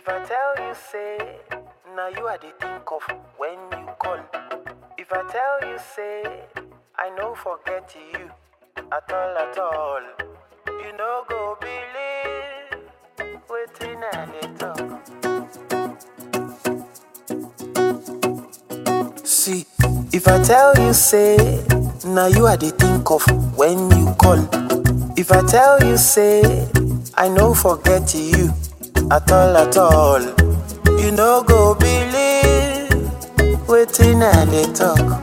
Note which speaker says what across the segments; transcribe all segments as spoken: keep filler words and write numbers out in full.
Speaker 1: If I tell you, say, now you are the think of when you call. If I tell you, say, I no forget you at all, at all. You no go believe waiting and they talk. See, if I tell you, say, now you are the think of when you call. If I tell you, say, I no forget you at all, at all. You no go believe waiting and they talk.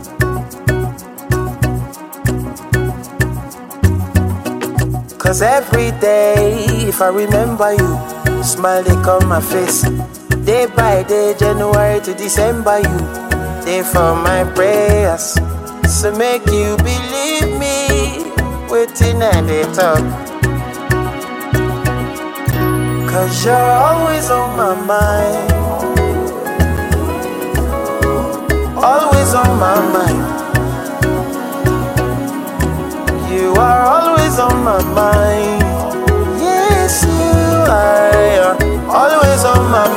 Speaker 1: Cause every day, if I remember you, smile they come my face. Day by day, January to December, you day for my prayers. So make you believe me, waiting and they talk. Cause you're always on my mind, always on my mind. You are always on my mind. Yes, you are always on my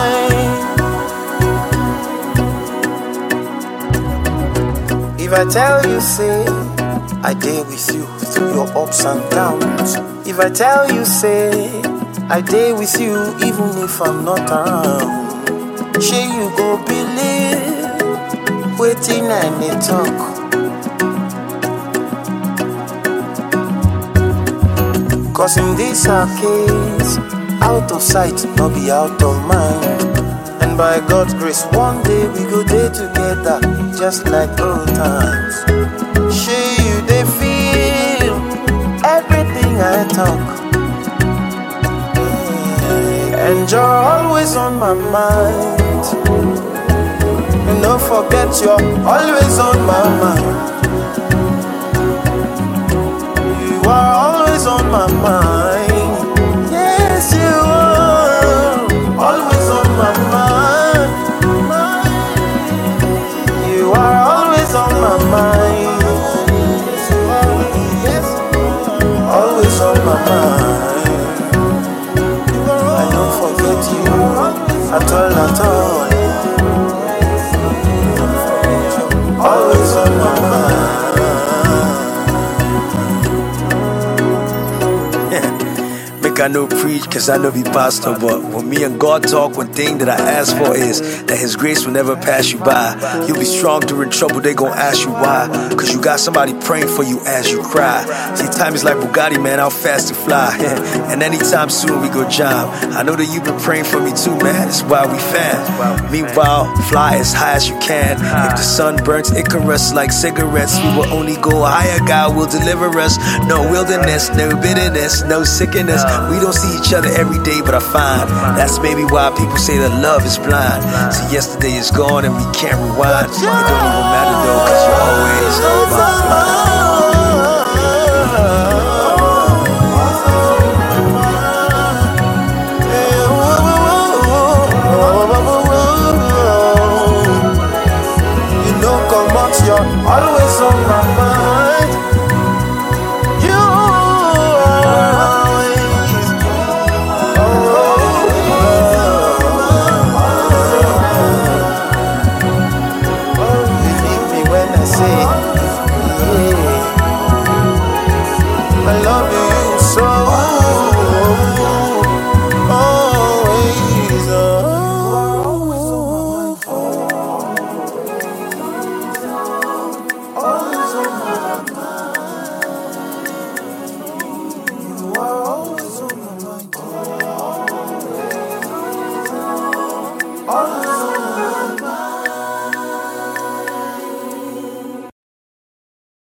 Speaker 1: mind. If I tell you, say, I dare with you through your ups and downs. If I tell you, say, I dare with you even if I'm not around. Sure you go believe, waiting and they talk. Cause in this our case, out of sight, not be out of mind. And by God's grace, one day we go there together, just like old times. Sure you they feel everything I talk. And you're always on my mind. And don't forget you're always on my mind. You are always on my mind. Yes, you are always on my mind. You are always on my mind. Yes, always on my mind. I don't forget you at all, at all. Always on my mind.
Speaker 2: Make I no preach, cause I know be pastor. But when me and God talk, one thing that I ask for is that His grace will never pass you by. You'll be strong during trouble, they gon' ask you why. Cause you got somebody praying for you as you cry. See, time is like Bugatti, man, how fast to fly. And anytime soon we go jam. I know that you've been praying for me too, man, that's why we fan. Meanwhile, fly as high as you can. If the sun burns Icarus like cigarettes, we will only go higher, God will deliver us. No wilderness, no bitterness, no sickness. We don't see each other every day, but I find that's maybe why people say that love is blind. See, yesterday is gone and we can't rewind. It don't even matter though, cause you're always on my mind.